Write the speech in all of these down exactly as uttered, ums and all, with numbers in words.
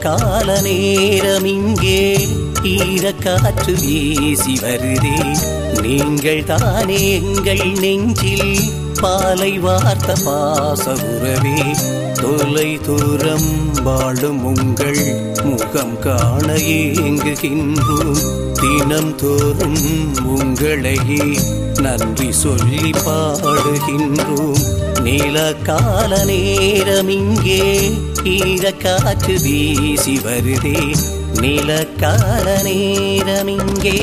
கால நேரம் இங்கே ஈரக்காற்று வீசி வருதே. நீங்கள் தானே எங்கள் நெஞ்சில் பாலை வார்த்த பாச உறவே. தொலை தூரம் வாழும் உங்கள் முகம் காண ஏங்குகின்றோம். தினம் தோறும் உங்களையே நன்றி சொல்லி பாடுகின்றோம். நீல கால நேரம் இங்கே ஈரக்காற்று வீசி வருதே. நீல கால நேரம் இங்கே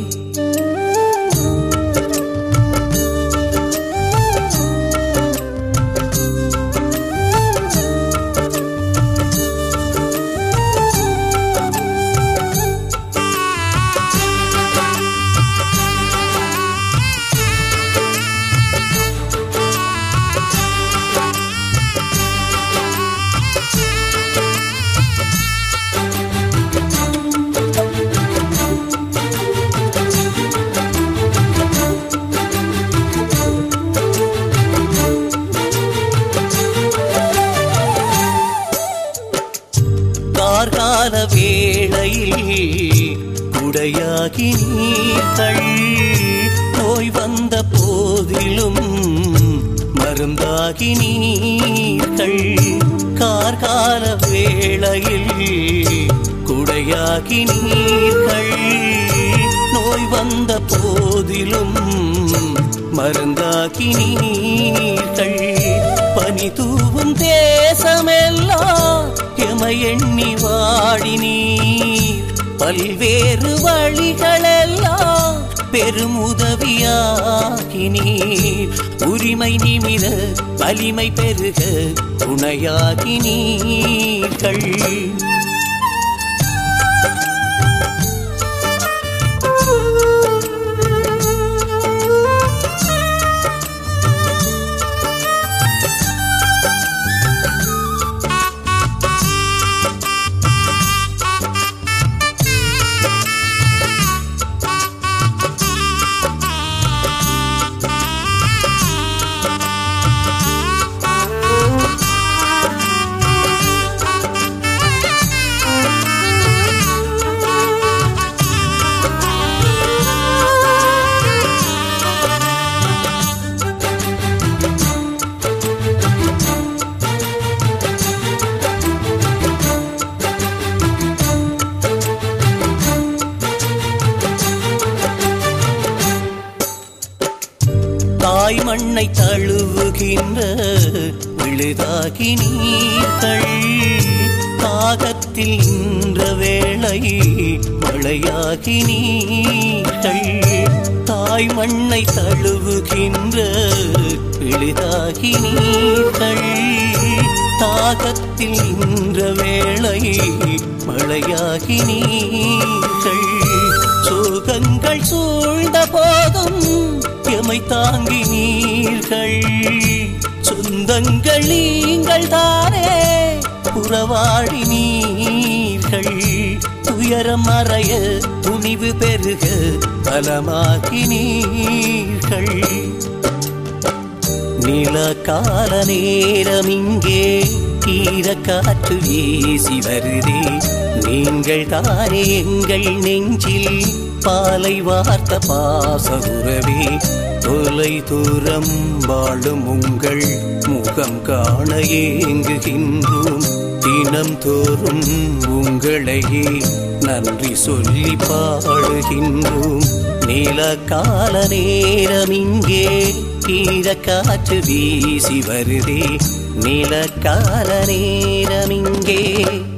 கார்கால வேளையில் குடையாகி நீர்கள். நோய் வந்த போதிலும் மருந்தாகி நீர்கள். கார்கால வேளையில் குடையாகி நீர்கள். நோய் வந்த போதிலும் மருந்தாகி நீர்கள். பனி தூவும் தேசமெல்லாம் எமை எண்ணி வாடி நீர். பல்வேறு வழிகளெல்லாம் பெருமுதவியாகி நீர். உரிமை நிமிர வலிமை பெருக துணையாகி நீர்கள். தாய் மண்ணை தழுவுகின்ற விழுதாகி நீர்கள். தாகத்தில் நின்ற வேளை மழையாகி நீர்கள். தாய் மண்ணை தழுவுகின்ற விழுதாகி நீர்கள். தாகத்தில் நின்ற வேளை மழையாகி நீர்கள். சோகங்கள் சூழ்ந்த போதும் எமை தாங்கி நீர்கள். சொந்தங்கள் நீங்கள் தானே புறவாடி நீர்கள். துயரம் மறைய துணிவு பெருக பலமாகி நீர்கள். நீல கால நேரம் இங்கே ஈரக்காற்று வீசி வருதே. நீங்கள் தானே எங்கள் நெஞ்சில் பாலை வார்த்த பாச உறவே. தொலை தூரம் வாழும் உங்கள் முகம் காண ஏங்குகின்றோம். தினம் தோறும் உங்களையே நன்றி சொல்லி பாடுகின்றோம். நீல கால நேரம் இங்கே ஈரக்காற்று வீசி வருதே. நீல கால நேரம் இங்கே